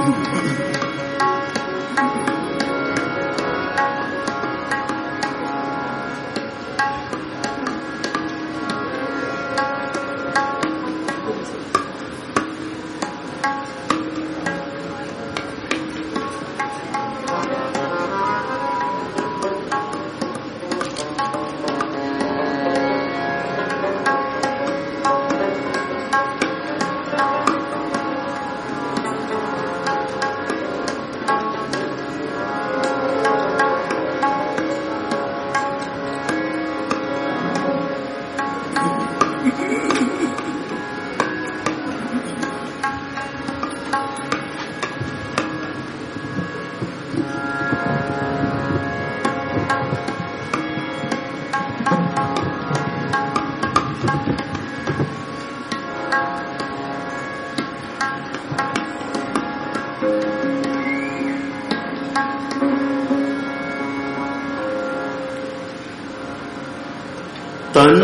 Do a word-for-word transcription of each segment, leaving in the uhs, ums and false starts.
तन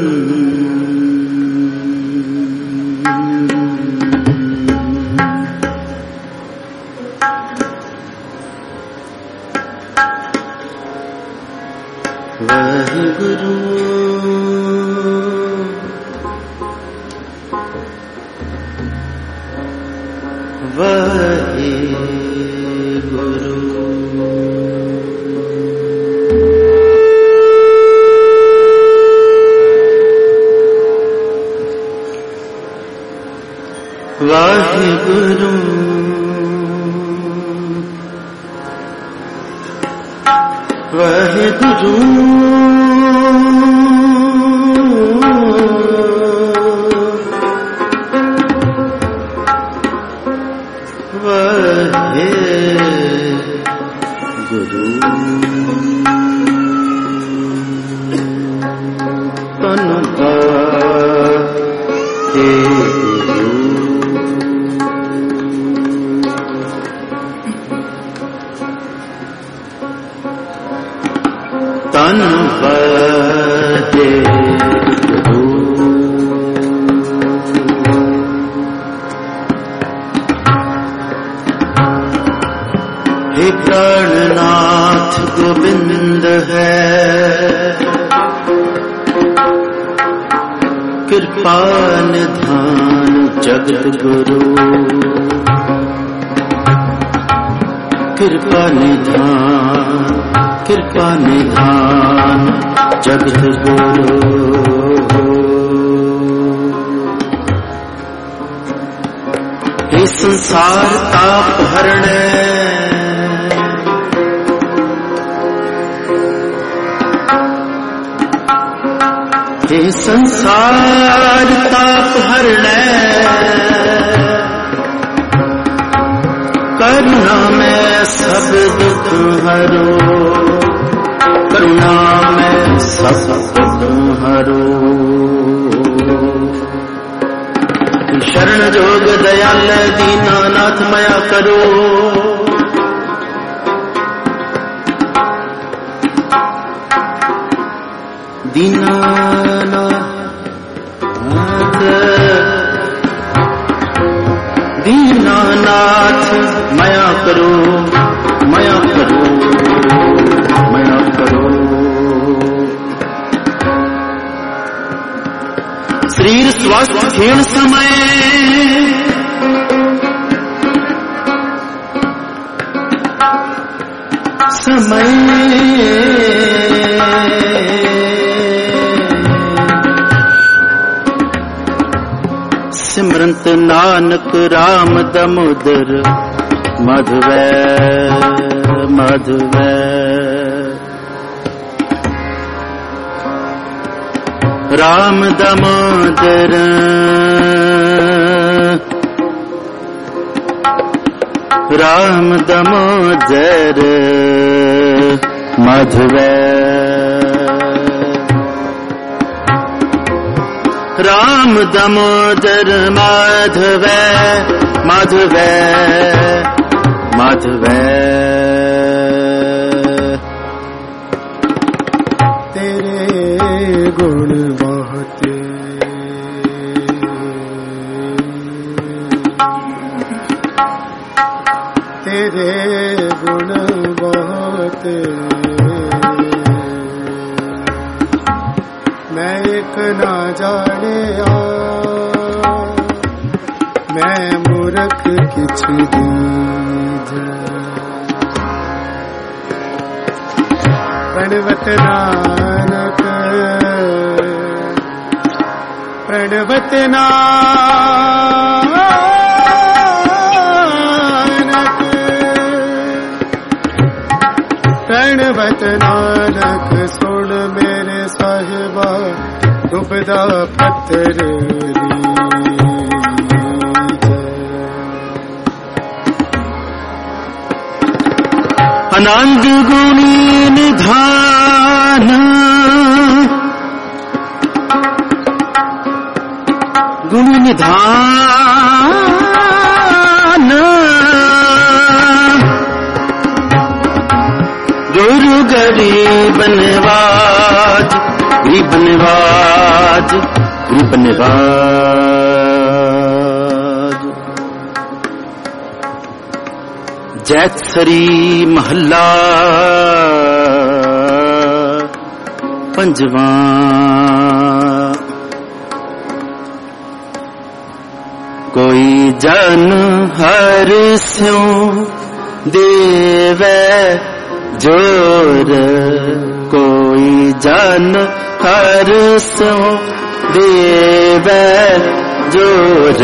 वही गुरु वही गुरु वाहिगुरु वाहिगुरु वाहिगुरु तनुका हे तन बदे हे प्राणनाथ गोविंद है कृपा निधान जगत गुरु कृपा निधान कृपा निधान जगत गुरु हे संसार ताप हरणे हे संसार ताप हरणे करुणा में सब दुख हरो करुणा में सब तुम्हारो शरण जोग दयाल दीनानाथ मया करो दीनानाथ दीनानाथ मया करो मया करो मया करो शरीर स्वास्थ्य खेल समय समय सिमरंत नानक राम दामोदर माधवै माधवै राम दामोदर राम दामोदर माधवै राम दामोदर माधवै माधवै माधवै तेरे गुण बहते तेरे गुण बहुत मैं एक ना जाने आ मैं मूर्ख किछ दीज प्रणवत नानक प्रणवत नानक प्रणवत नानक सुन मेरे साहिबा डूबदा पत्थर आनंद गुणी निधान गुणी निधान गुरु गरीब नवाज गरीब नवाज गरीब नवाज जैतसरी महला पंजवा कोई जन हर स्यों देवै जोर कोई जन हर स्यों देवै जोर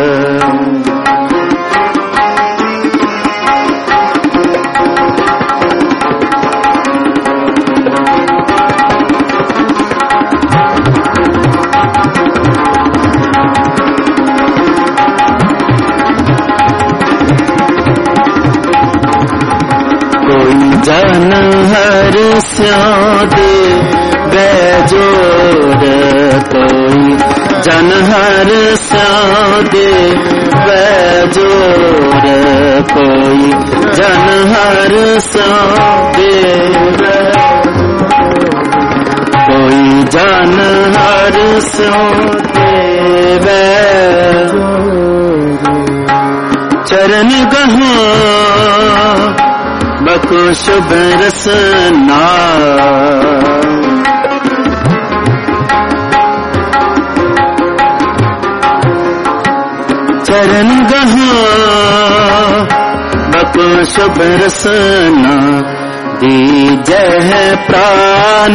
जन हर स्यों देवै जोर कोई जन हर स्यों देवै जोर कोई जन हर स्यों देवै कोई जन हर स्यों देवै चरण गहो बको शुभ रसना चरण गहो बको शुभ रसना दीजह प्राण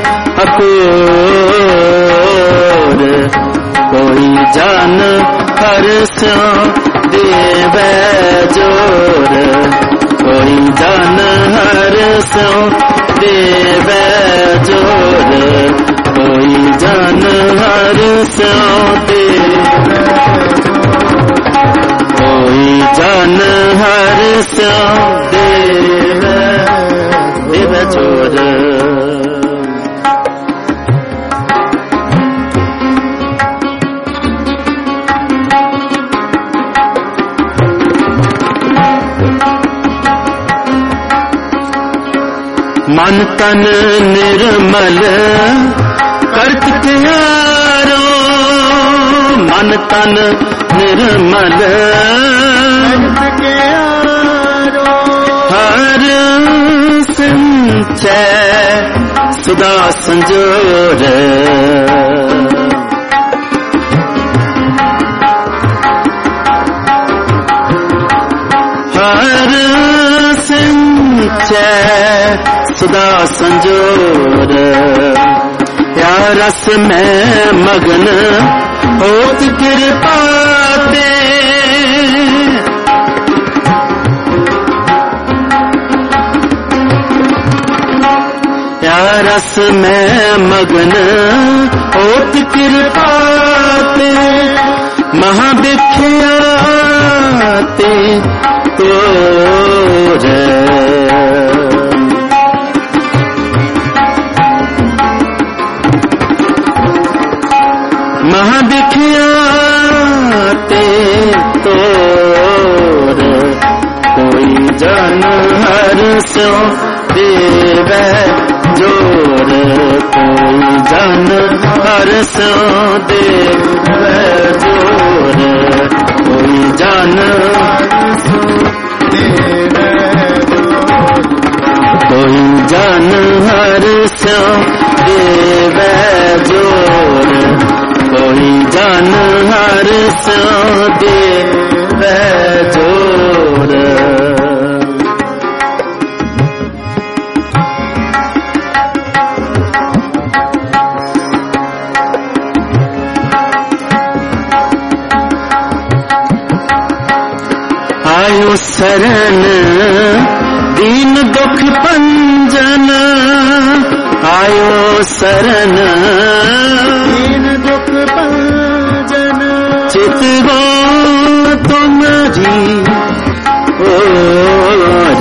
अपूर कोई जान हर स्यों देवै जोर कोई जन हर स्यों देवै जोर कोई जन हर स्यों देवै कोई जन हर स्यों देवै देवै जोर मन तन निर्मल करत त्यारो मन तन निर्मल करत त्यारो हर संचय सुधा संजोर हर संचय सुधा संजोर या रस में मगन होत कृपा दे या रस में मगन होत कृपा दे महाविख्याते तोर महाविख्याते तोर कोई जन हर स्यों देवै जोर कोई जन हर स्यों देवै जोर कोई जन हर स्यों देवै सो देवे जोर, कोई जन हर सो देवे जोर। आयो शरण दीन दुख पंजन, आयो शरण दीन दुख पंजन, चित हो तुम्हारी ओर।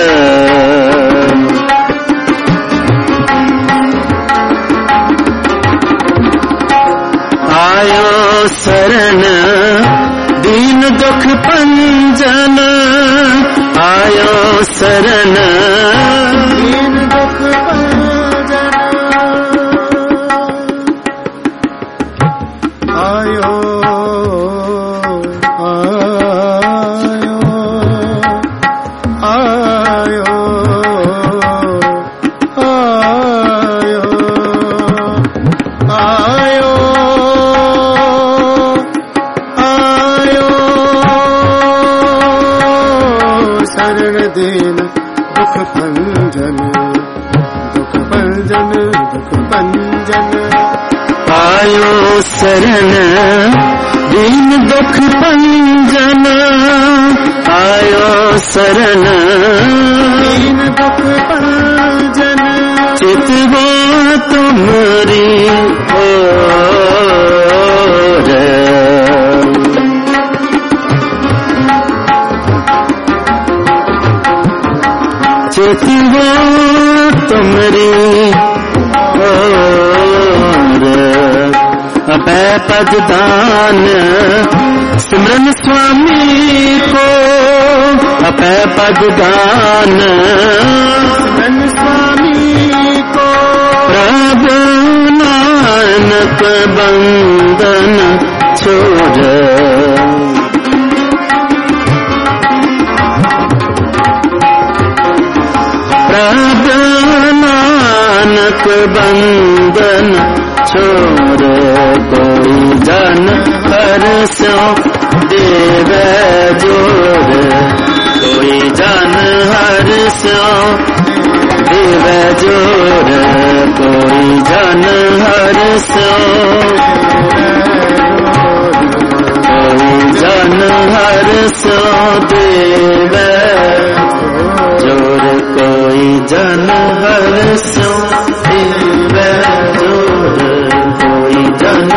आयो शरण दीन दुख पंजन, आयो शरण दीन दुख पंजन, आयो आयो आयो आयो आयो शरण दीन दुख पंजन, दुख पंजन दुख पंजन, आयो शरण दीन दुख पंजन, आयो शरण दीन दुख पंजन, चित हो तुम्हारी ओर। चित हो तुम्हारी ओर। अभय पद दान सिमरन स्वामी को, अभय पद दान सिमरन स्वामी को, प्रभु नानक बंदन छोड़। प्रभु नानक बंदन छोड़, कोई जन हर सो देवे जोर, कोई जन हर सो देवे जोर, कोई जन हर सो, कोई जन हर सो देवे जोर, कोई जन हर सो देवे जोर, कोई जन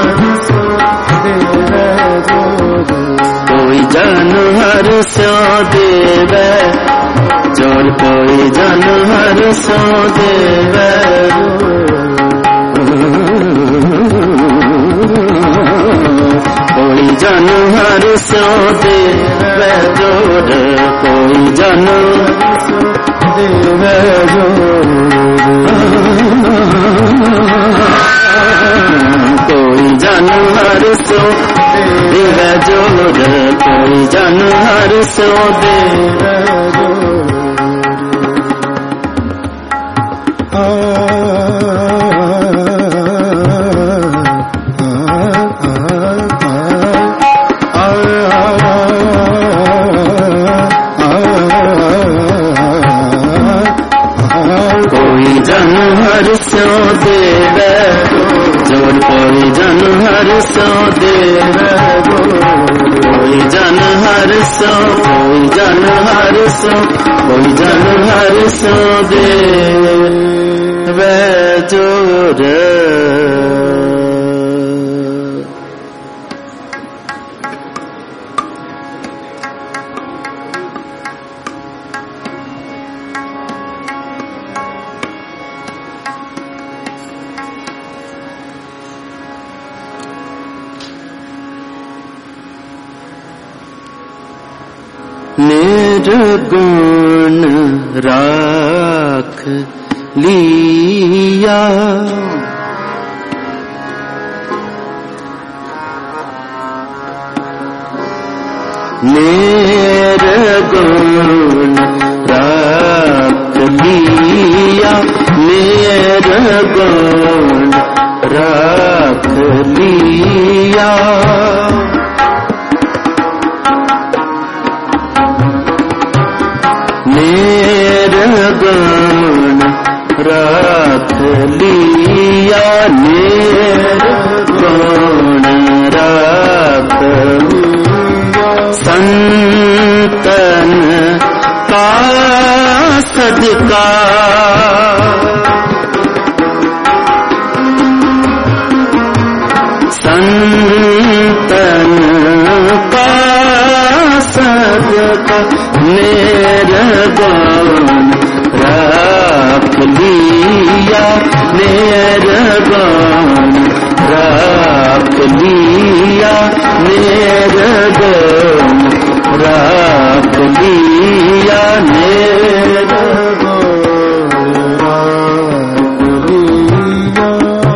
कोई जन हर सो देवे जोर, कोई जन हर सो देवे कोई जन हर सो देवे जोर, कोई जन देवे जोर, कोई जन हर सो देवे जोर, कोई जन हर सो देवे जोर। कोई जन हर सो देवे जोर, कोई जन हर सो देवे जोर, कोई जन हर सो, कोई जन हर सो, कोई जन हर सो देवे जोर। निर्गुण राख लिया, निर्गुण राख लिया, निर्गुण रख लिया। निर्गुण रख लिया, निर्गुण रख लिया। संतन का सदका संतन का सदका निर्गुण रख लिया। निर्गुण रख लिया, निर्गुण रख लिया, निर्गुण रख लिया।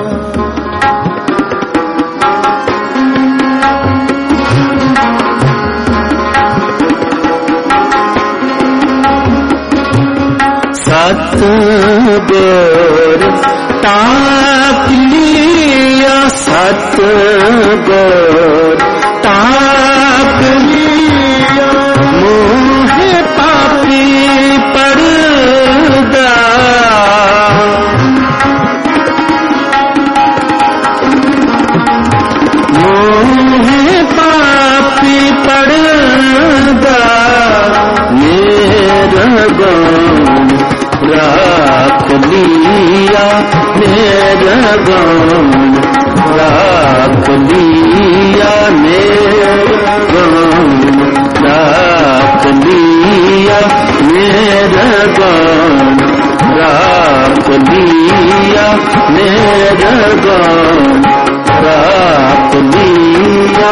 सतगुर ताप लिया, सतगुर ताप लिया। मोहे पापी पर्दा मोहे पापी पर्दा निर्गुण रख लिया। निर्गुण रख लिया, निर्गुण रख लिया, निर्गुण रख लिया, निर्गुण रख लिया,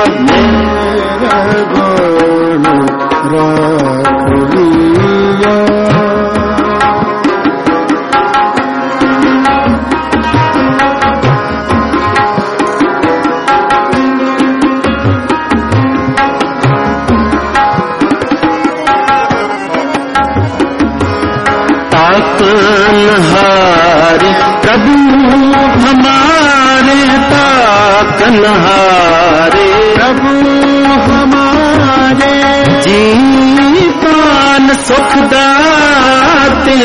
निर्गुण रख लिया। ताकनहारे प्रभु हमारे, ताकनहारे प्रभु हमारे। जीवन सुख दाते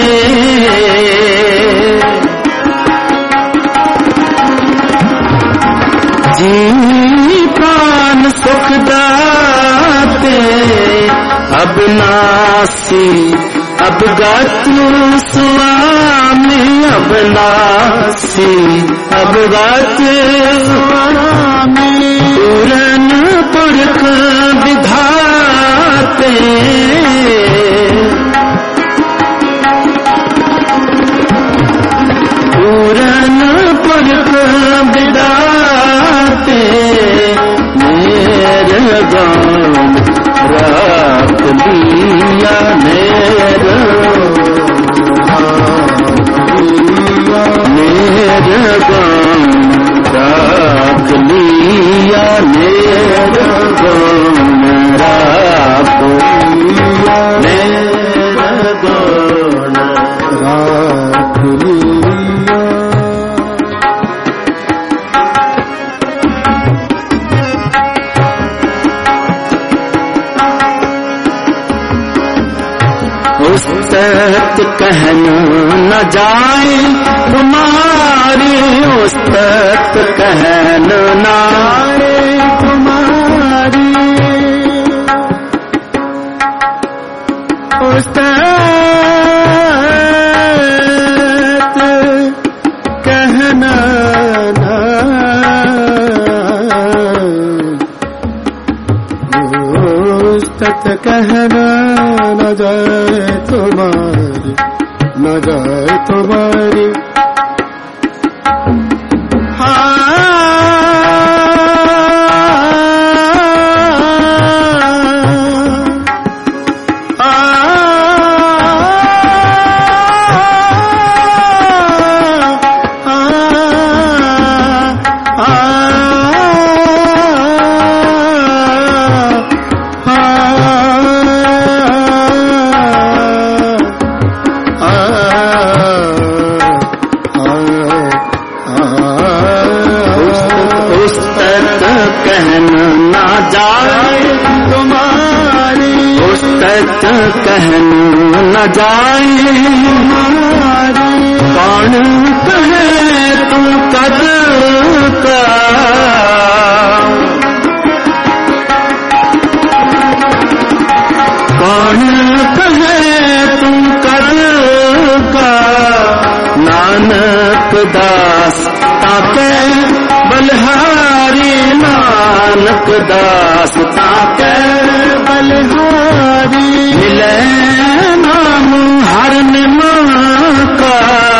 जीवन सुख दाते। अब नासी अब गातु स्वामी, अब नासी अब गातु स्वामी। पूरन पुरख विधाते पूरन पुरख विधाते। निर्गुण रख लिया, निर्गुण रख लिया, निर्गुण रख लिया, निर्गुण रख लिया। उस्तत कहन न जाए तुम्हारी, उस्तत कहन न आए तुम्हारी। उस्तत कहन न उस्तत कहन न जाए तुम्हारी, न जाए तुम्हारी। कहन ना जाए तुम्हारी, पुस्तक कहन न जाए तुम्हारी, कौन कहे तू कद का, कौन कहे तू कद का, नानक दास ताके बलिहारी, नानक दास ताके बलिहारी, मिले नाम हर निमा का,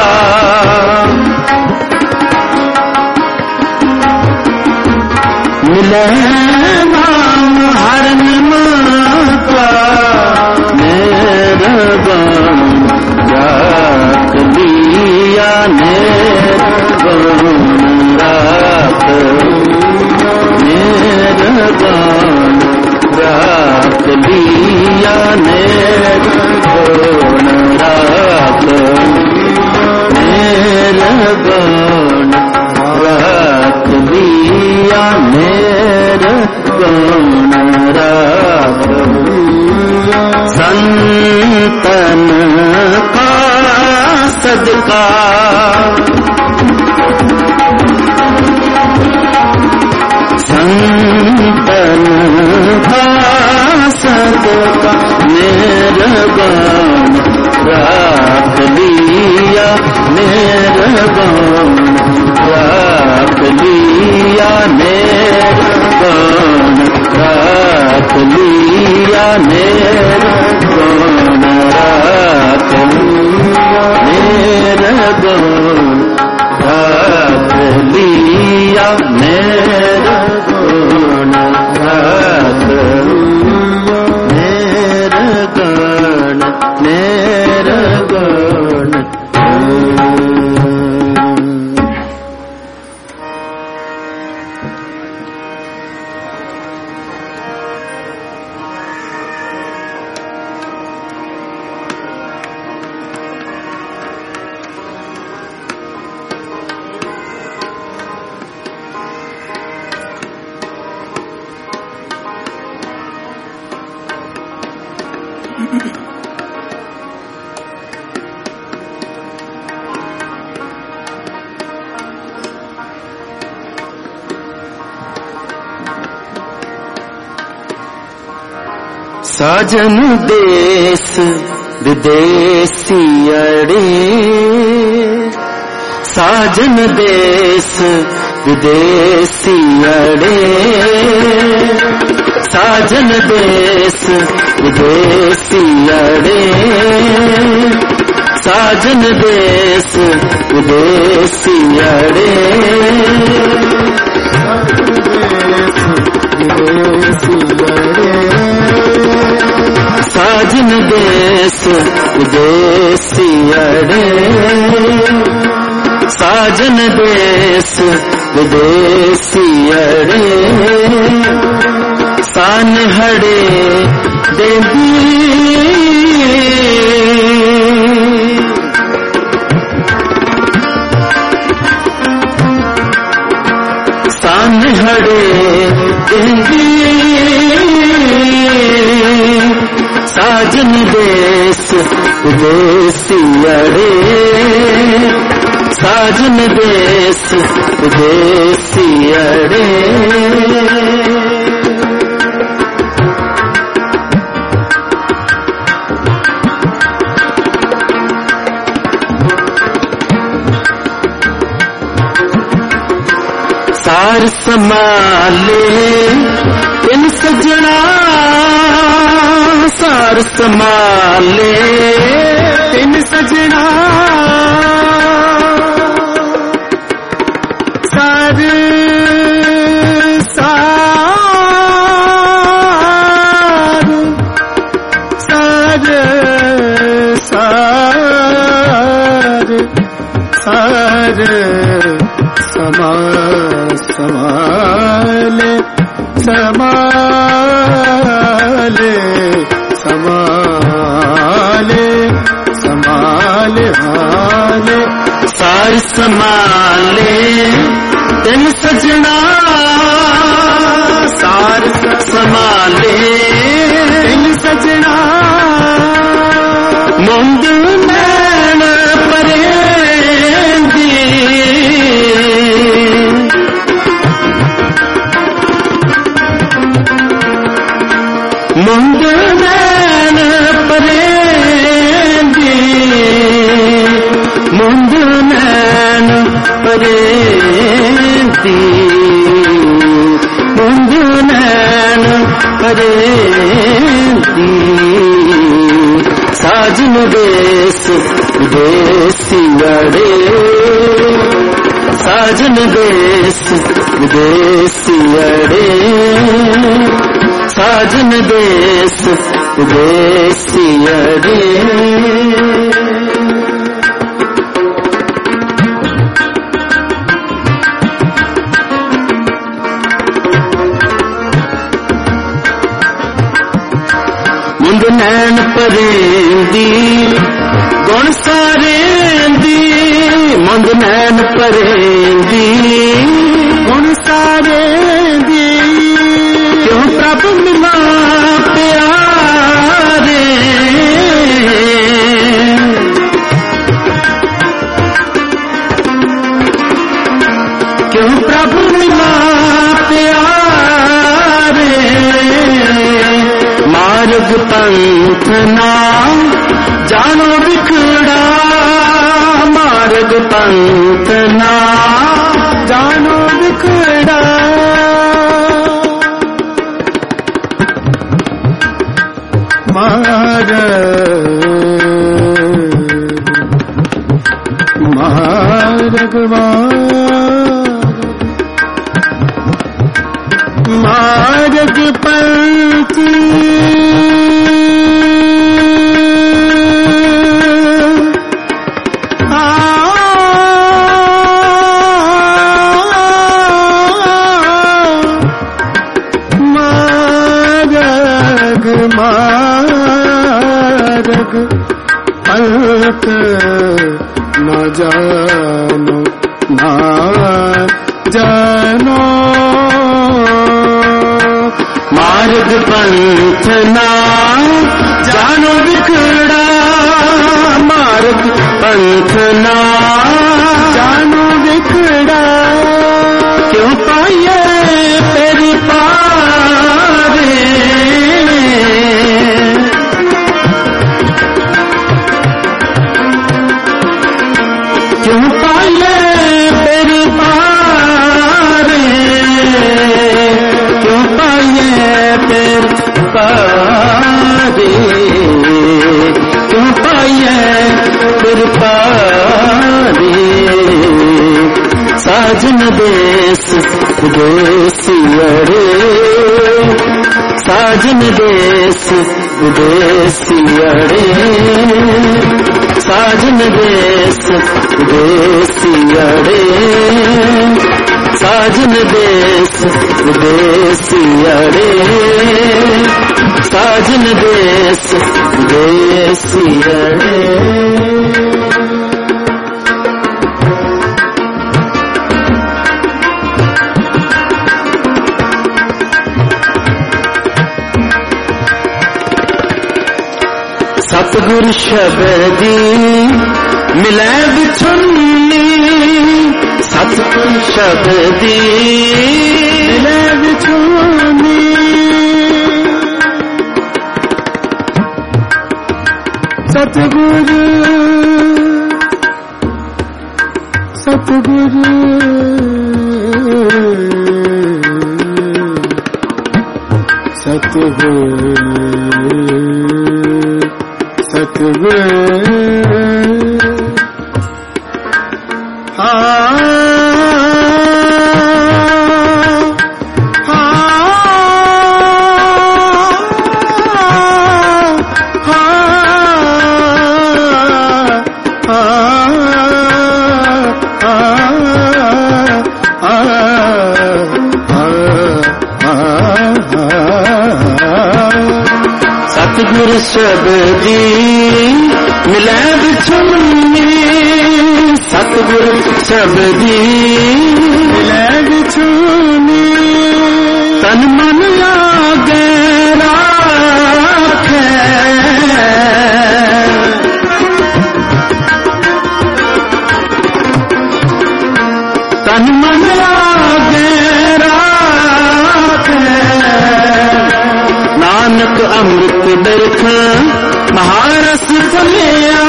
मिले नाम हर निमा का, मेरा गान राख लिया, मेरा गान राख, मेरा गान राख लिया, मेरा गान राख, मेरा गान राख लिया, मेरा गान राख, संतन का सदका, संतन का सदका, मेरा गान राख लिया, मेरा गान राख लिया, मेरा गान राख लिया, मेरा गान राख लिया, मेरा गान राख लिया, मेरा गान राख लिया, मेरा गान, मेरा गान। साजन देश विदेशी अड़े, साजन देश विदेशी अड़े, साजन देश विदेशी अड़े, साजन देश विदेशी अड़े, साजन देश विदेशी अड़े, साजन देश विदेशी अड़े, सान हड़े देवी, सान हड़े देवी, साजन देश विदेशी अड़े, साजन देश विदेशी अड़े, सार समाले इन सजना, सार समाले इन सजना, सार सार सार सार समा समाले समाले समाले समाले हाले, सार समाले तेन सजना, मुंद नैन परेंदी मुंद नैन परेंदी मुंद नैन परेंदी साजन देश विदेशी अड़े साजन देश विदेशी अड़े साजन देश विदेशी अड़े मुंद नैन परेंदी गुण सारेंदी मुंद नैन परेंदी गुण सारेंदी क्यों प्रभु मिला प्यारे क्यों प्रभु मिला प्यारे मार्ग पंथ ना जानो बिखड़ा मार्ग पंथ ना जानो बिखड़ा मार्ग मार्ग मार्ग पंथ पंथ न जानो न जानो मार्ग पंथ ना जानो बिखड़ा मार्ग पंथ ना जानो बिखड़ा क्यों पाइए तेरी पारे क्यों पाइए तेरी पारे क्यों पाइए तेरी पारे क्यों पाइए तेरी पारे साजन देश विदेशी अड़े साजन देश विदेशी अड़े साजन देश विदेशी अड़े साजन देश विदेशी अड़े साजन देश विदेशी अड़े सतगुरु शबदी मिलै बिछुन्नी सतगुरु शबदी मिलै बिछुन्नी सतगुरु सतगुरु सतगुरु सतगुरु हाँ सतगुरु शबदी मिलै बिछुन्नी सतगुरु शबदी मिलै बिछुन्नी तन मन लागे राखे तन मन लागे राखे नानक बिरख महारस फलिया।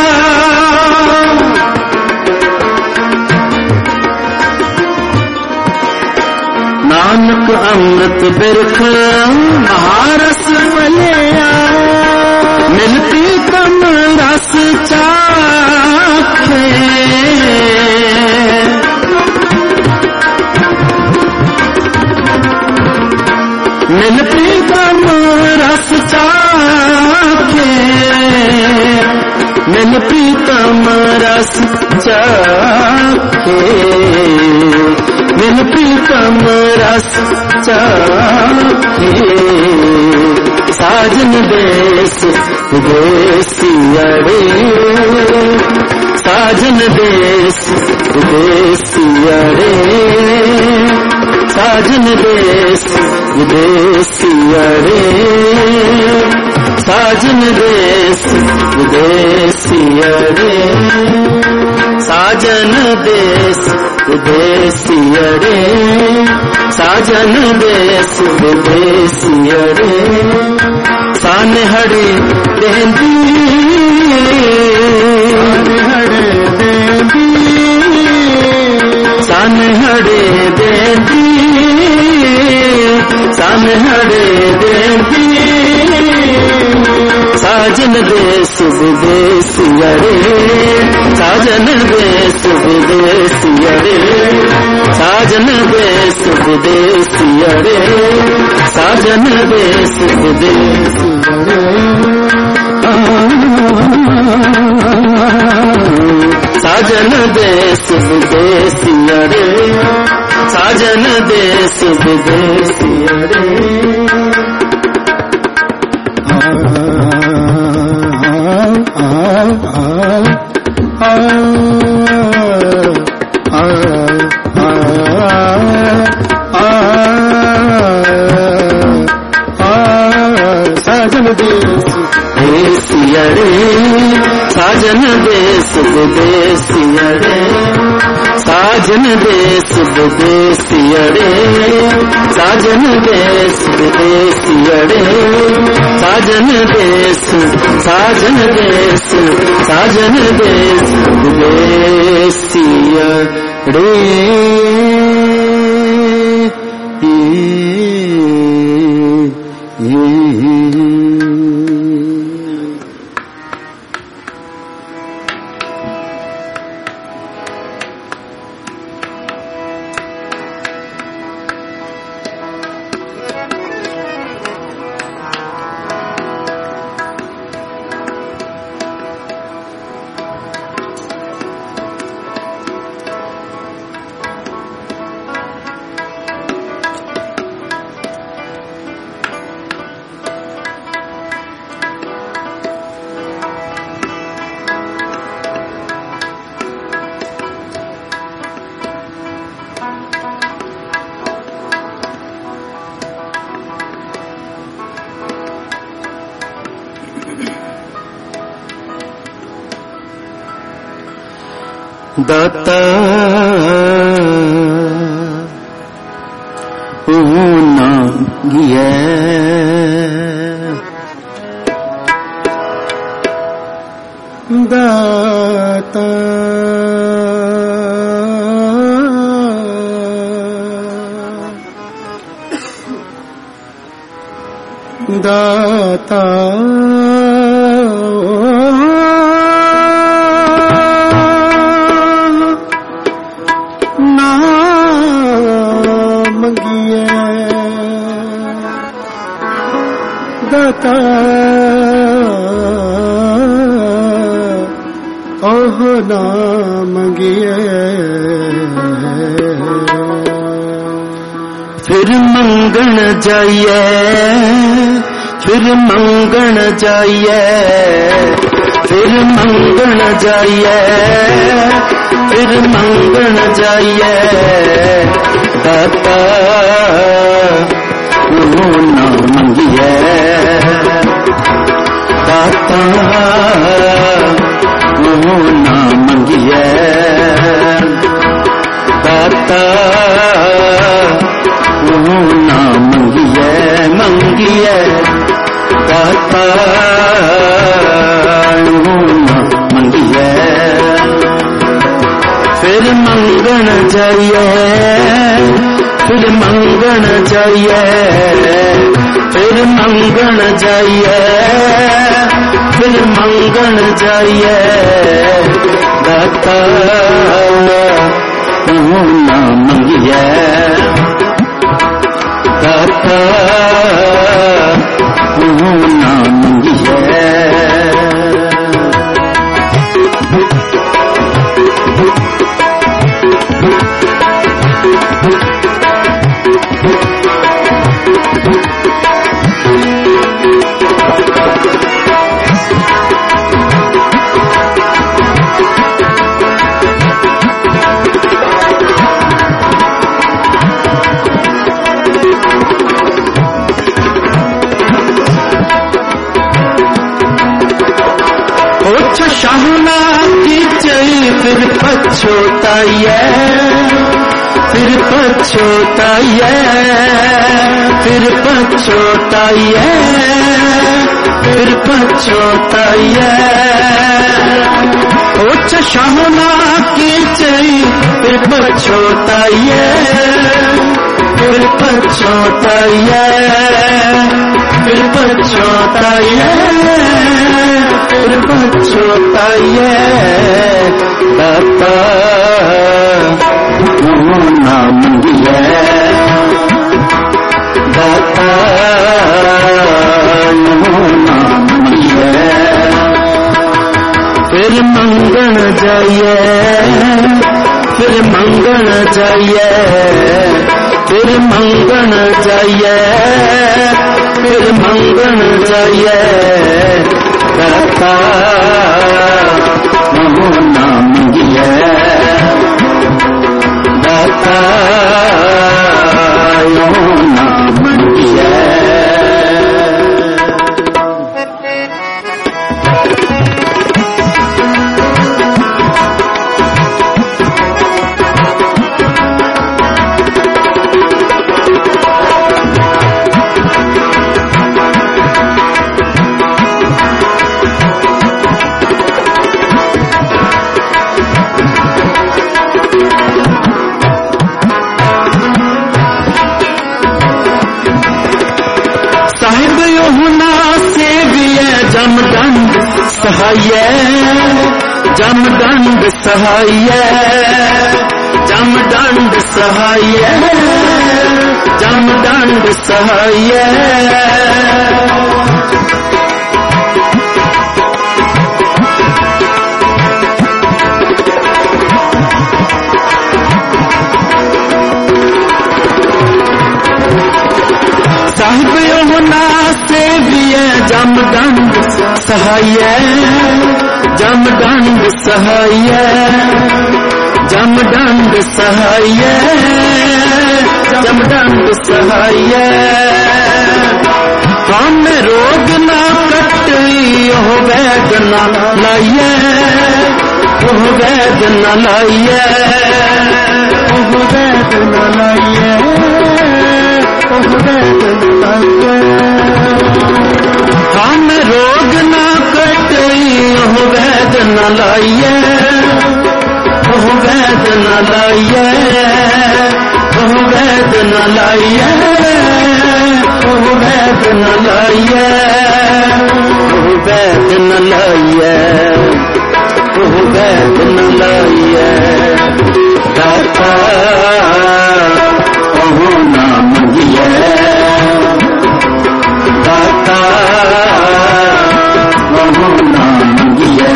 नानक अमृत बिरख महारस फलिया। मिल प्रीतम रस चाखे। मिल प्रीतम रस चाखे। मिल प्रीतम रस चाखे। मिल प्रीतम रस चाखे। साजन देश विदेशियरे। साजन देश विदेशियरे। साजन देश विदेशियरे। साजन देश विदेशियरे। साजन देश विदेशियरे। साजन देश विदेशियरे। सानहड़े देंदी। सानहड़े देंदी। सानहड़े देंदी। साजन देश विदेशियरे। साजन देश विदेशियरे। साजन देश विदेशियरे। साजन देश विदेशियरे। साजन देश विदेशियरे। साजन देश विदेशियरे। साजन देश विदेशियरे। साजन देश विदेशियरे। साजन देश विदेशियरे। साजन देश विदेशियरे। साजन देश साजन देश साजन देश विदेशियरे। दाता होना गया। दाता दाता दाता ओह ना मंगिए। फिर मंगण जाइए। फिर मंगण जाइए। फिर मंगण जाइए। फिर मंगण जाइए। दाता ना मंगिए। दाता ना मंगिए। दाता ना मंगिए। मंगिए दाता मंगिए फिर मंगन जाइए फिर मंगन जाइए फिर मंगन जाइए फिर मंगन जाइए दाता ना मंगिए दाता ना मंगिए शाहना की चई फिर पछोताइए फिर पछोताइए फिर पछोताइए फिर पछोताइए उच्च शाहना की चई फिर पछोताइए फिर पछोताइए फिर पछोताइए फिर पछोताइए दाता ना मंगिए दाता ना मंगिए फिर मंगन जाइए फिर मंगन जाइए फिर मंगन जाइए फिर मंगन जाइए दाता ना मंगिए दाता ना मंगिए साहिब यूहन्ना से भी जमदंड सहाय जमदंड सहाय जमदंड सहाय जमदंड सहाय साहिब यूहन्ना से भी जमदंड सहाय जमदंड सहाय जमदंड सहाय जमदंड सहाय हम रोग ना कटई ओह वैद न लाइए ओह वैद न लाइए ओह वैद न लाइए हम रोग ना कटई ओह वैद न लाइए ओह वैद न लाइए ओह वैद न लाइए ओह वैद न लाइए ओह वैद न लाइए ओह वैद न लाइए दाता ना मंगिए दाता ना मंगिए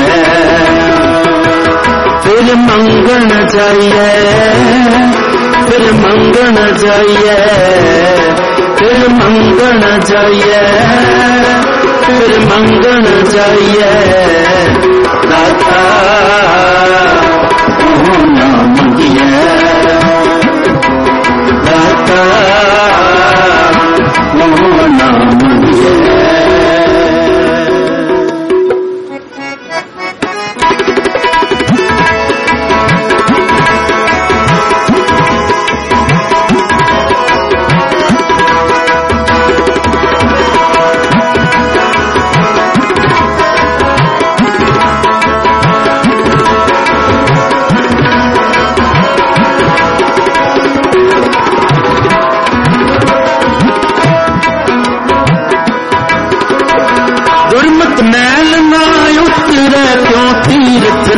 फिर मंगन जाइए फिर मंगन जाइए फिर मंगन जाइए फिर मंगन जाइए दाता ना मंगिए दाता ना मंगिए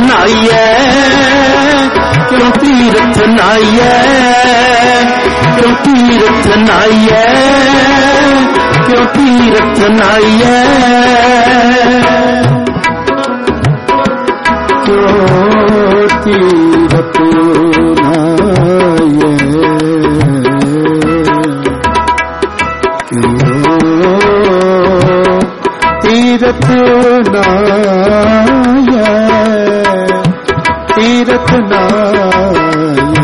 नाइए क्यों तीरथ नाइए क्यों तीरथ नाइए क्यों तीरथ नाइए क्यों तीरथ नाइए तीरथ नाइए तीरथ नाइए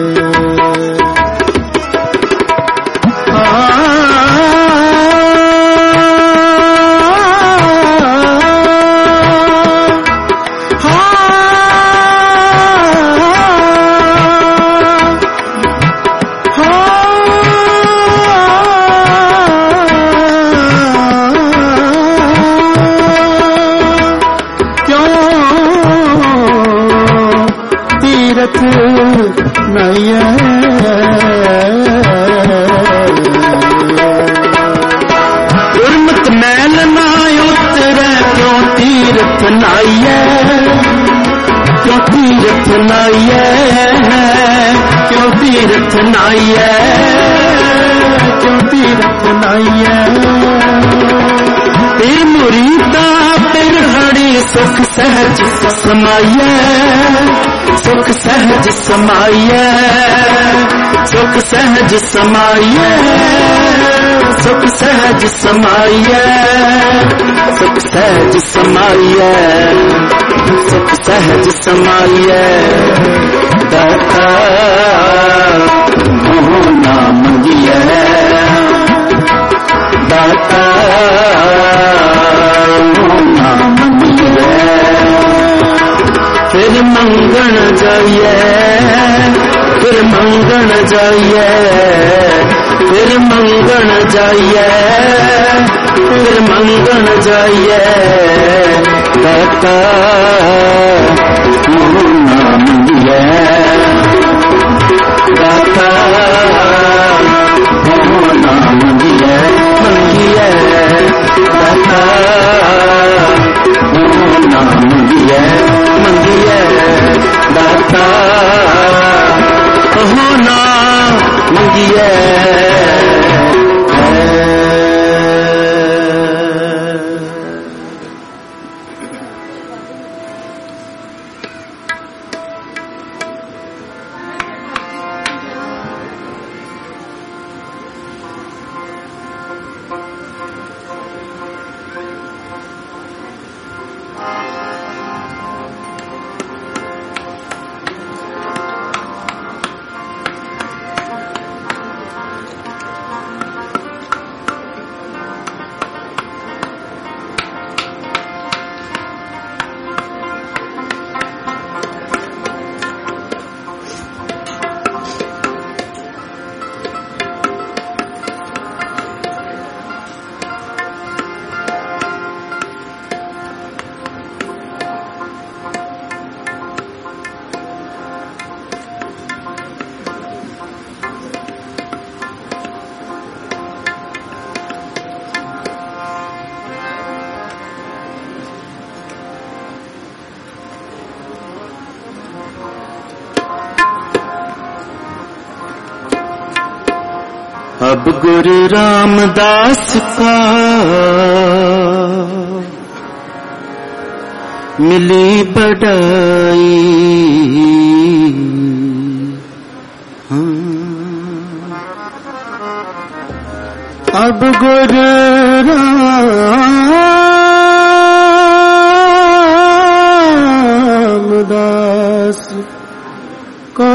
गुरमत मैल ना उतरे क्यों तीरथ नाइए क्यों तीरथ नाइए क्यों तीरथ नाइए क्यों तीरथ नाइए फिर मुरीदा फिर हड़ी सुख सहज समाइए सुख सहज समाइए सुख सहज समाइए सुख सहज समाइए सुख सहज समाइए सुख सहज समाइए दाता मोह ना मंगिए दाता मोह ना मंगिए फिर मंगण जाइए फिर मंगण जाइए फिर मंगण जाइए फिर मंगण जाइए दाता मोह ना मंगिए दाता मोह ना मंगिए मंगिए दाता मोह ना मंगिए मंगिए दाता हो ना मंगिए अब गुरु रामदास का मिली बड़ाई हाँ। अब गुरु रामदास को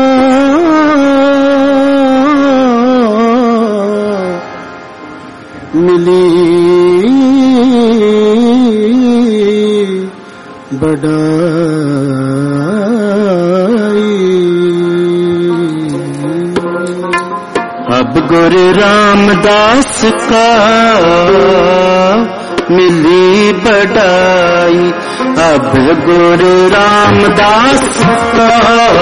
मिली बड़ाई। अब गुरु रामदास का मिली बड़ाई, अब गुरु रामदास का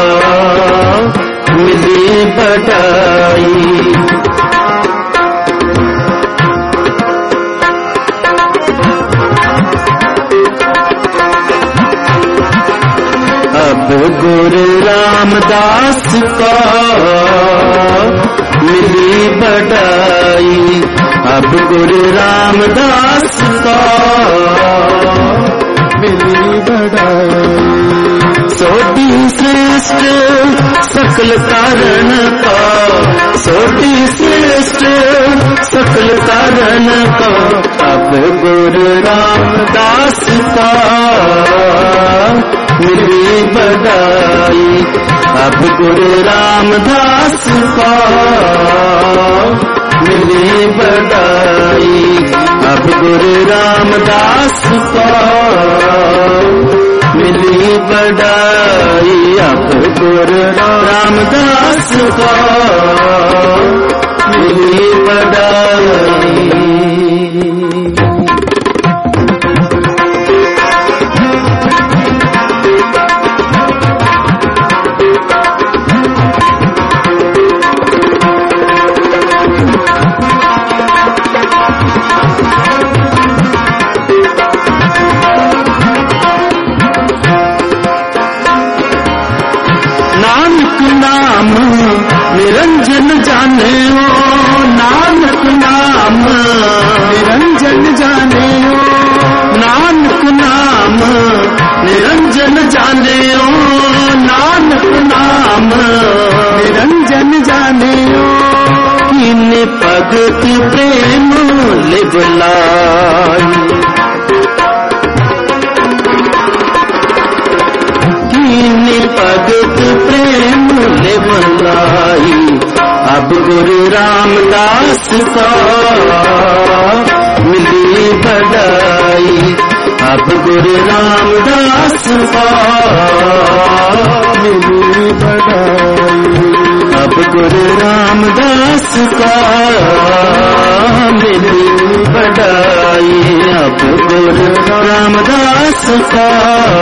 मिली बड़ाई। गुरु रामदास को मिली बड़ाई, अब गुरु रामदास को मिली बड़ाई। सोटी श्रेष्ठ सकल कारण का, सोटी श्रेष्ठ सकल कारण का, अब गुरु रामदास का मिली बड़ाई, अब गुरु रामदास का मिली बड़ाई, अब गुरु रामदास का मिली बड़ाई, अब गुरु रामदास का मिली बड़ाई। निरंजन जाने ओ, नानक नाम निरंजन जाने ओ, नानक नाम निरंजन जाने ओ, नानक नाम निरंजन जाने ओ। इन भगत प्रेम लिवलाई, इन भगत प्रेम लिवलाई, अब गुरु रामदास का मिली बड़ाई, अब गुरु रामदास का मिली बड़ाई, अब गुरु रामदास का मिली बड़ाई, अब गुरु रामदास का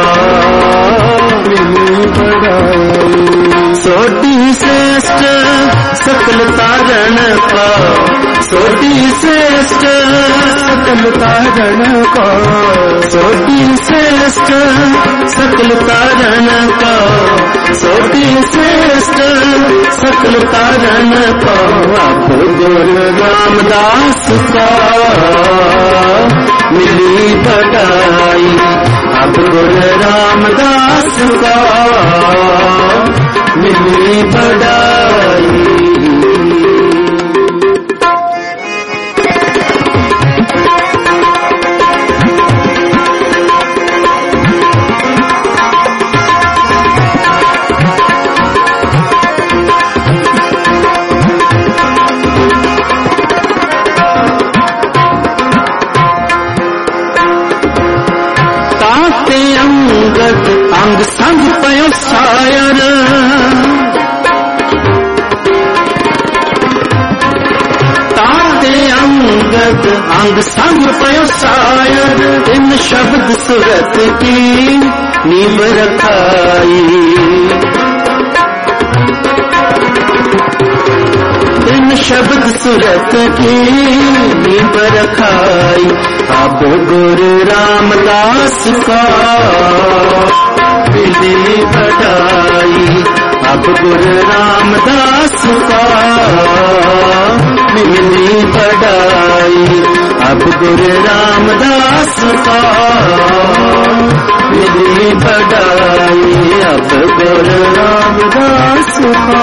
मिली बड़ाई। सोटी श्रेष्ठ सकल तारण का, सोटी श्रेष्ठ सकल तारण का, सोटी श्रेष्ठ सकल तारण का, सोटी श्रेष्ठ सकल तारण का, अब गुरु रामदास का मिली बड़ाई, अब गुरु रामदास का मिली बड़ाई। ताते अंगद अंग संग पयो शायर, ताते अंगद अंग संग पयो शायर, इन शब्द सूरत की नींव रखाई, इन शब्द सूरत की नींव रखाई, अब गुरु रामदास का मिली बड़ाई, अब गुरु रामदास का मिली बड़ाई, अब गुरु रामदास का मिली बड़ाई, अब गुरु रामदास का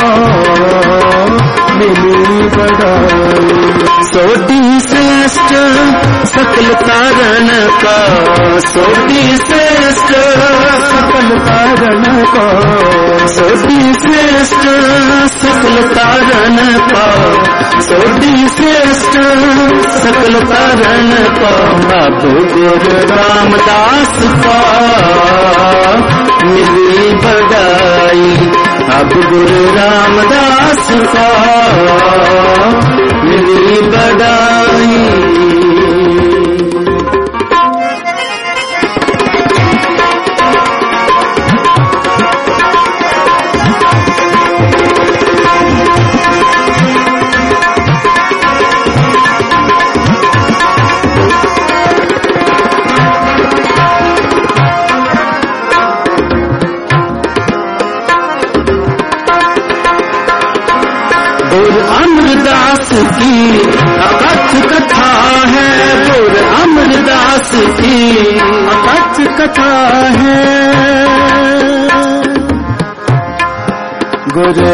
मिली बड़ाई। सोटी श्रेष्ठ सकल तारण का, सोटी श्रेष्ठ सकल तारण का, सोटी श्रेष्ठ सकल तारण का, सोटी श्रेष्ठ सकल तारण का, अब गुरु रामदास का मिली बड़ाई, अब गुरु रामदास का मिली बड़ाई। गुरु अमरदास की अकथ कथा है, गुरु अमरदास की अकथ कथा है। गुरु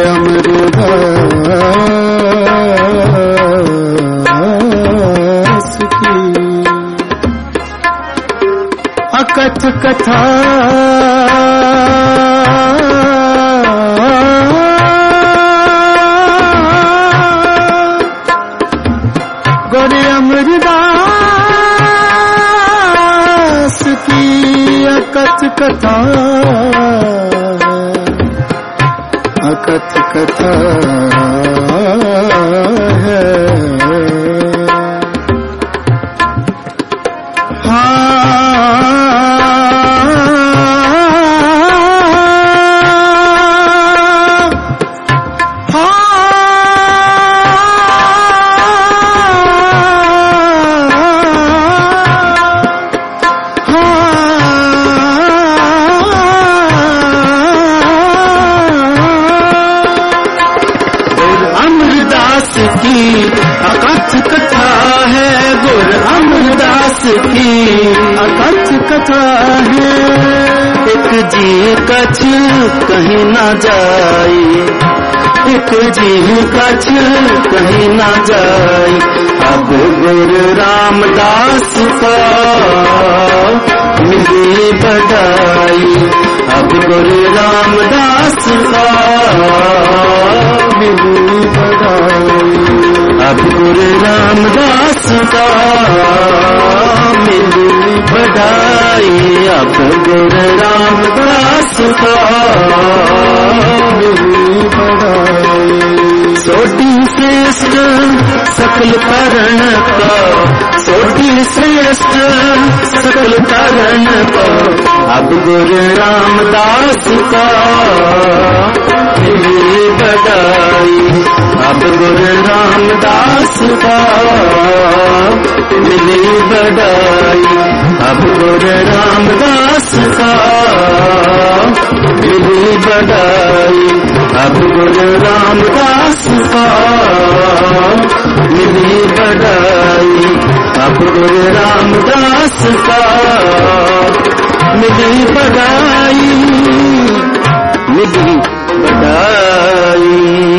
अमरदास की अकथ कथा गुरु अमरदास की अकथ कथा अकथ कथा है। अकथ कथा है, गुरु अमरदास की अकथ कथा है। एक जी कछ कहीं ना जाई, एक जी कछ कहीं ना जाई। अब गुरु रामदास का मिली बधाई, अब गुरु रामदास का मिली बधाई, अब गुरु रामदास का मिली बधाई, अब गुरु रामदास का मिली बधाई। सोटी श्रेष्ठ सकल करण का, सोटी श्रेष्ठ सकल करण का, अब गुरु रामदास का मिली बधाई, अब गुरु रामदास का मिली बधाई, अब गुरु रामदास का मिली बधाई, अब गुरु रामदास का मिली बधाई, अब गुरु रामदास का मिली बधाई, मिली बधाई।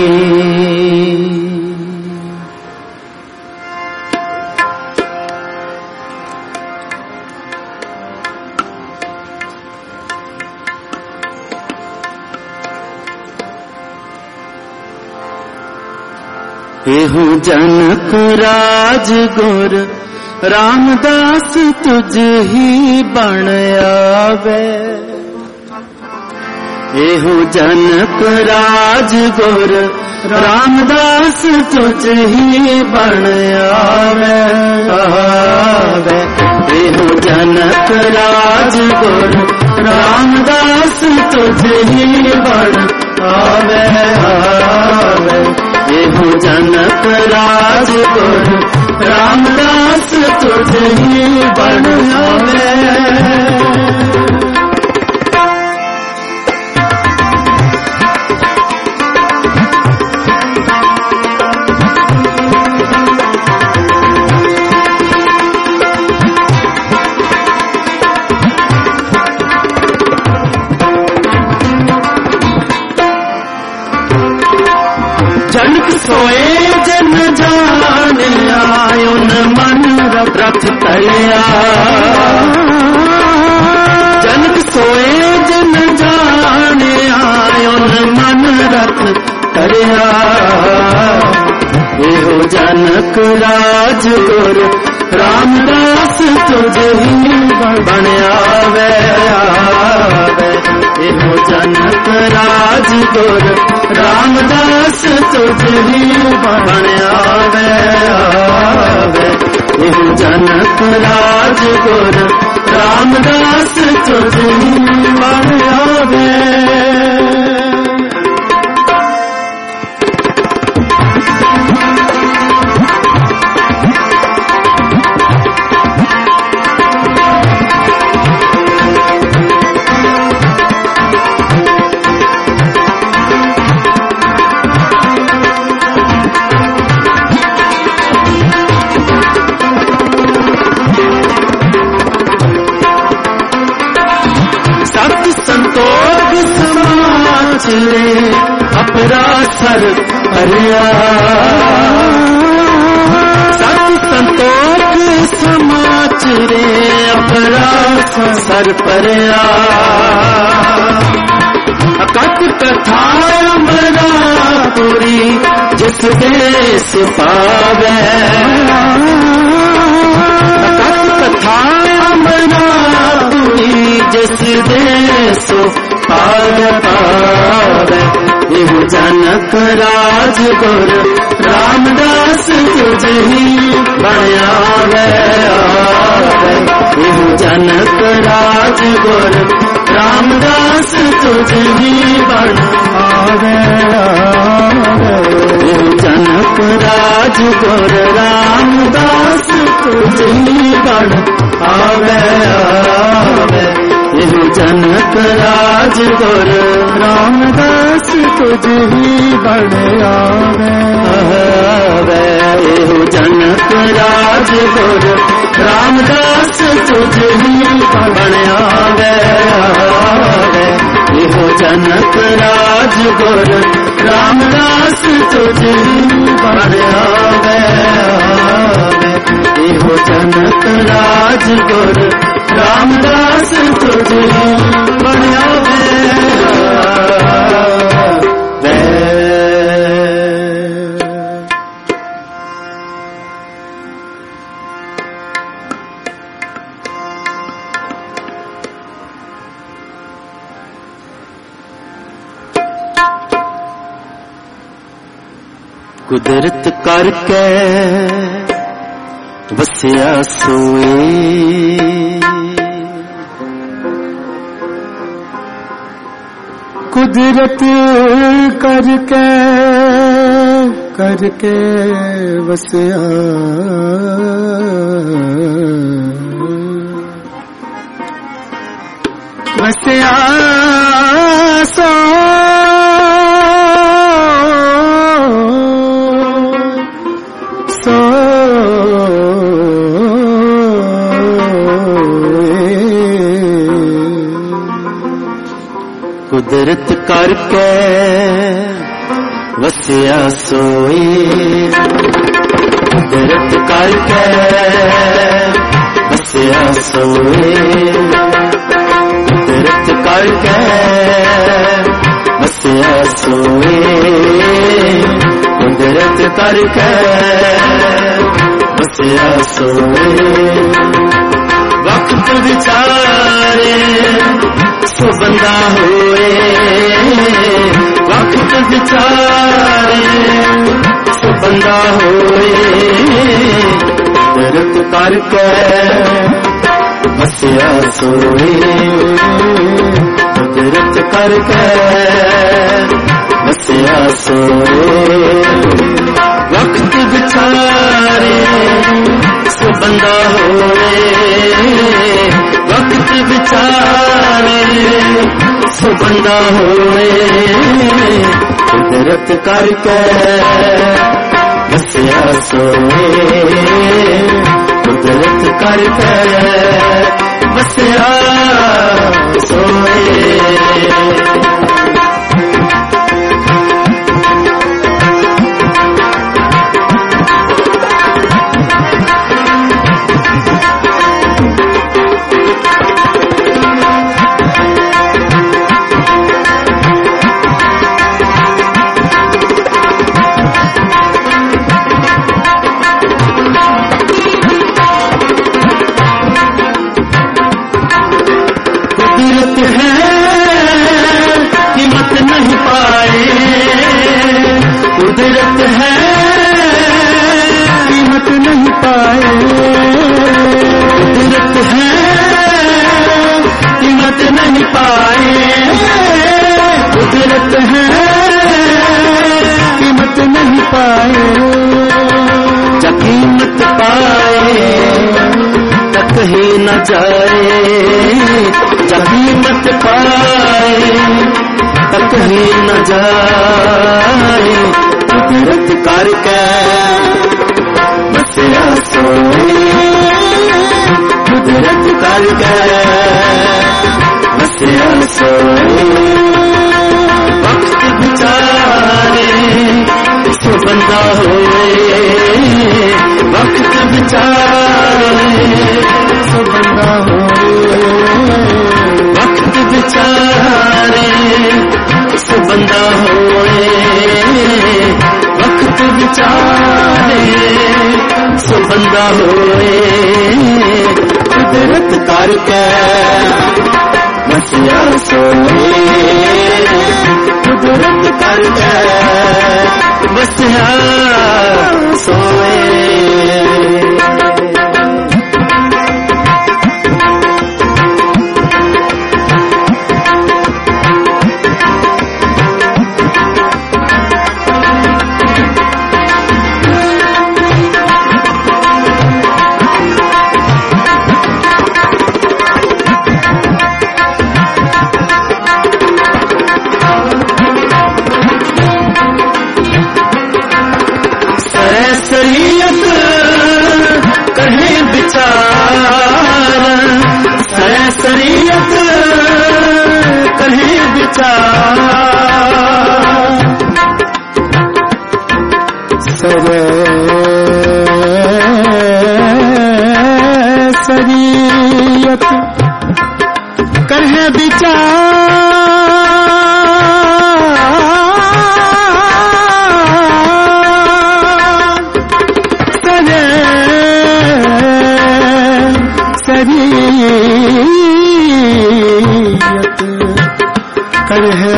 एहु जनक राज गुर रामदास तुझ ही बण आवे, एहु जनक राज गुर रामदास तुझ ही बण आवे, आवे। एहु जनक राज गुर रामदास तुझ ही बण आवे, आवे। एहु जनक राज गुर रामदास तुझ ही बण आवे। जनक सोए जन जान आयुन मन रथ तरिया, जनक सोए जन जान आयुन मन रथ तरिया। एहो जनक राज गुर रामदास तुझ ही बण आवे, आवे। एहो जनक राज गुर रामदास तुझ ही बण आवे, आवे। एहो जनक राज गुर रामदास तुझ ही बण आवे। भरिया सत संतोख समाचरे अपरा सर परया अकथ कथा अमरापुरी जिस देश पावे अकथ कथा अमरापुरी जिस देश पावे पावे इहु जनक राज गुर रामदास तुझ ही बण्यावे इहु जनक राज गुर रामदास तुझ ही बण्यावे इहु जनक राज गुर रामदास तुझ ही बण्यावे इहु जनक राज गुर रामदास तुझ ही बण्यावे इहु जनक राज गुर रामदास तुझ ही बण्यावे इहु जनक राज गुर रामदास तुझ ही बण्यावे इहु जनक राज गुर रामदास तुझ ही बण्यावे कुदरत करके बसिया सोए कुदरत करके करके बसिया बसिया सो सो कुदरत करके वसिया सोए कुदरत करके वसिया सोए कुदरत करके वसिया सोए कुदरत करके वसिया सोए वक्त विचारे सो बंदा होए वक्त विचारे सो बंदा होए कुदरत करके बसिया सोए कुदरत करके बसिया सोए वक्त विचारे सो बंदा होए वक्त विचारे सो बंदा होए कुदरत करके बसिया सोए कुदरत करके बसिया सोए कुदरत है कीमत नहीं पाए कुदरत है कीमत नहीं पाए कुदरत है कीमत नहीं पाए जब कीमत पाए तक ही न जाए जब कीमत पाए तक ही न जाए कुदरत करके बसिया सोए कुदरत करके बसिया सोए वक्त विचारे बंदा होए वक्त विचारे सो बंदा होए वक्त विचारे सो बंदा होए वक्त विचारे सो बंदा होए कुदरत करके वसिया सोए कुदरत करके वसिया सोए शरीयत कहे विचार सरे शरीयत कहे विचार सरे शरीयत कहे विचार कर है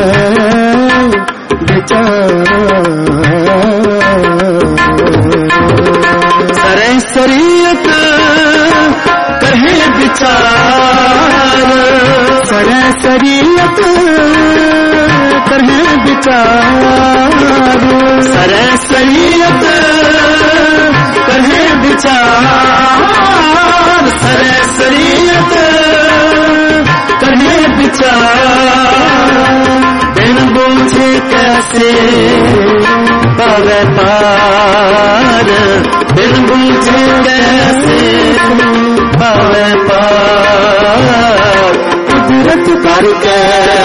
विचार सरे शरीयत कहे विचार सरे शरीयत कहे विचार सरे शरीयत कहे विचार सरे शरीयत कहे विचार बिन बूझे कैसे पावे पार बिन बूझे कैसे पावे पार कुदरत करके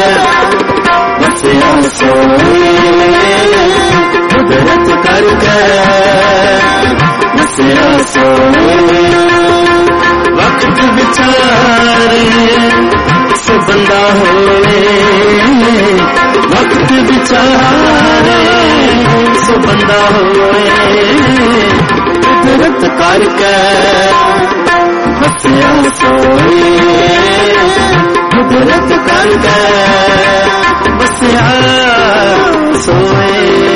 वसिया सोए कुदरत करके वसिया सोए वक्त विचारे सो बंदा होए वक्त विचारे सो बंदा होए कुदरत करके वसिया सोए कुदरत करके वसिया सोए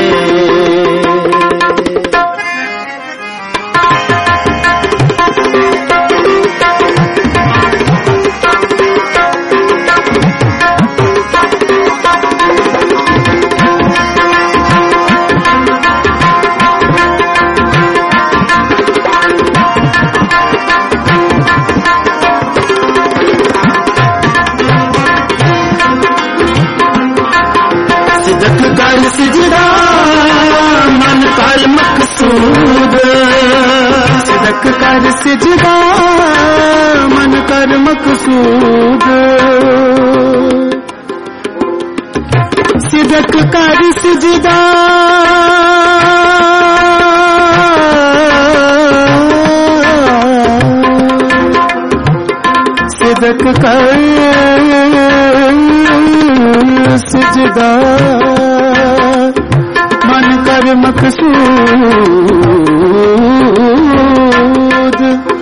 सिदक कर सिजदा मन कर मकसूद सिदक कर सिजदा मन कर मकसूद सिदक कर सिजदा सिदक कर सिजदा मन कर मकसूद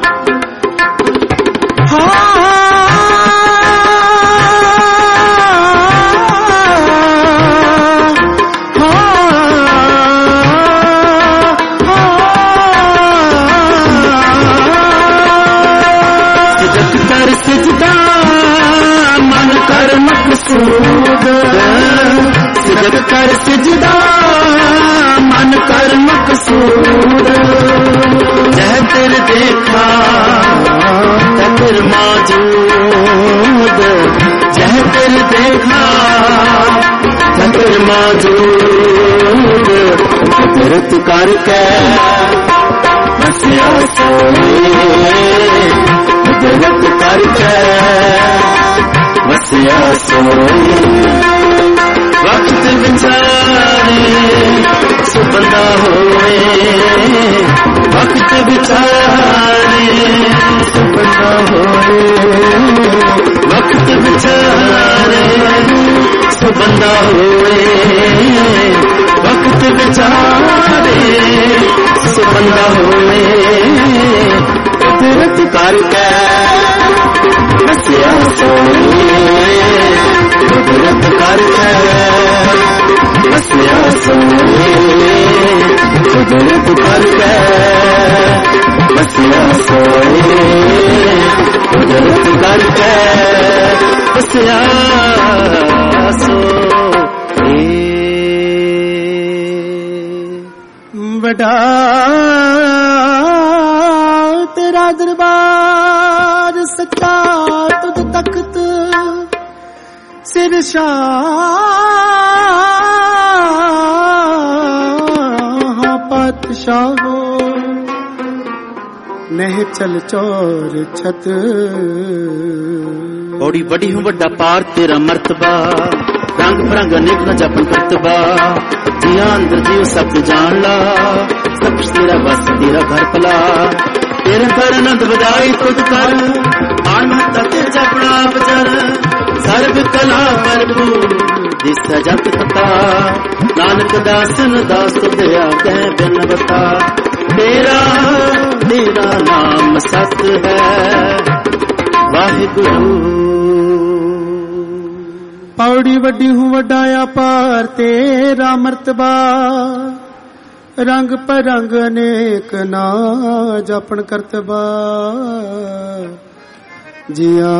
सिदक कर सिजदा मन कर मकसूद सिदक कर सिजदा मन कर मकसूद जह तेरे देखा तेरे मौजूद जह तेरे देखा तेरे मौजूद कुदरत करके वसिया सोए कुदरत करके वसिया सोए वक्त विचारे सो बंदा होए वक्त विचारे सो बंदा होए वक्त विचारे सो बंदा होए वक्त विचारे सो बंदा होए कुदरत करके हसिया सोए कुदरत करके हसिया सोए कुदरत करके हसिया सोए कुदरत करके हसिया सोए बड़ा तेरा दरबार सच्चा तुझ तख्त सिर शाह पातशाह नह चल चोर छत बड़ी बड़ी हूँ बड़ा पार तेरा मर्तबा रंग बिरंग अनेक न जपन करतबा जिया अंदर जीव सब जान ला सब कुछ तेरा बस तेरा घर पला तेरे घर आनंद बजाई खुद कर आनंद ते जपना बचर सर्व कला भरपूर जिस जत कथा नानक दासन दास दया कै बिन बता तेरा तेरा नाम सत है वाहिगुरु पौड़ी वड्डी हूँ वड्डाया पार तेरा मर्तबा रंग परंग अनेक ना जापन करतबा जिया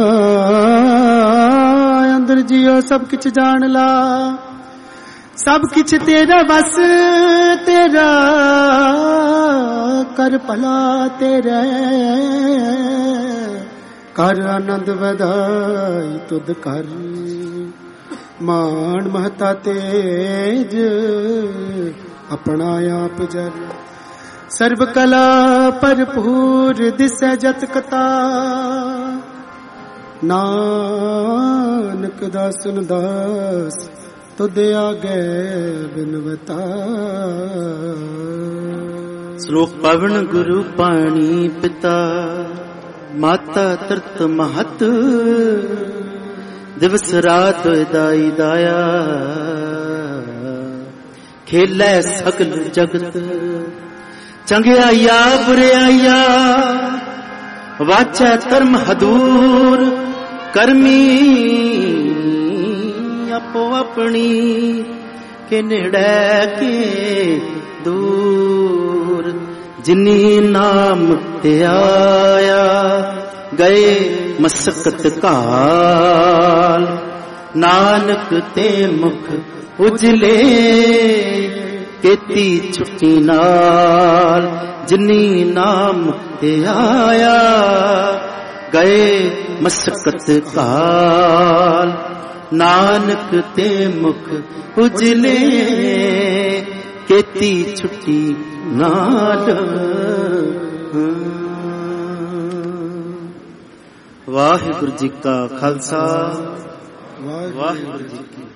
अंदर जियो सब किछ जान ला सब किछ तेरा बस तेरा कर भला तेरे कर आनंद वधाई तुद कर मान महता तेज अपना आप जर सर्व कला भरपूर दिसै जत कथा नानक दासन दास तुद आगे बिनवता श्लोक पवन गुरु पाणी पिता माता तरत महत दिवस रात दाई दाया खेलै सगल जगत चंगियाया बुराइया वाचा कर्म हदूर करमी अपो अपनी के नेड़े के दूर जिनी नाम ते आया गए मसकत काल नानक ते मुख उजले केती छुट्टी नाल जिनी नाम ते आया गए मसकत काल नानक ते मुख उजले केती छुट्टी नाल वाहिगुरु जी का खालसा वाहिगुरु जी की